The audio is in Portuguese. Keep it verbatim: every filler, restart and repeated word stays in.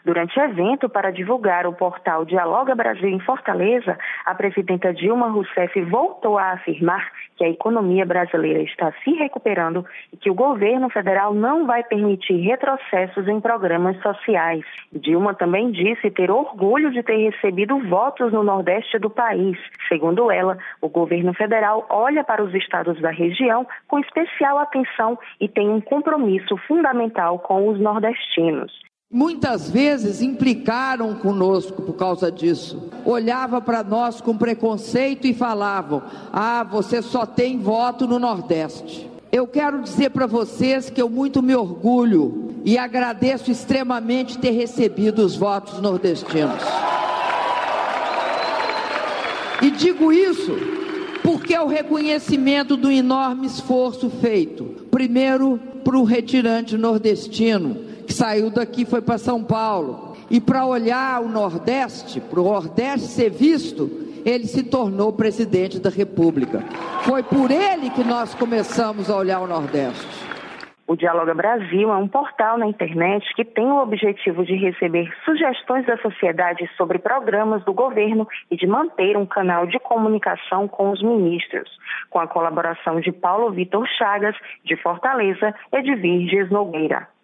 Durante evento para divulgar o portal Dialoga Brasil em Fortaleza, a presidenta Dilma Rousseff voltou a afirmar que a economia brasileira está se recuperando e que o governo federal não vai permitir retrocessos em programas sociais. Dilma também disse ter orgulho de ter recebido votos no Nordeste do país. Segundo ela, o governo federal olha para os estados da região com especial atenção e tem um compromisso fundamental com os nordestinos. Muitas vezes implicaram conosco por causa disso. Olhava para nós com preconceito e falavam: ah, você só tem voto no Nordeste. Eu quero dizer para vocês que eu muito me orgulho e agradeço extremamente ter recebido os votos nordestinos. E digo isso porque é o reconhecimento do enorme esforço feito, primeiro para o retirante nordestino, que saiu daqui e foi para São Paulo, e para olhar o Nordeste, para o Nordeste ser visto, ele se tornou presidente da República. Foi por ele que nós começamos a olhar o Nordeste. O Dialoga Brasil é um portal na internet que tem o objetivo de receber sugestões da sociedade sobre programas do governo e de manter um canal de comunicação com os ministros. Com a colaboração de Paulo Vitor Chagas, de Fortaleza, e de Virges Nogueira.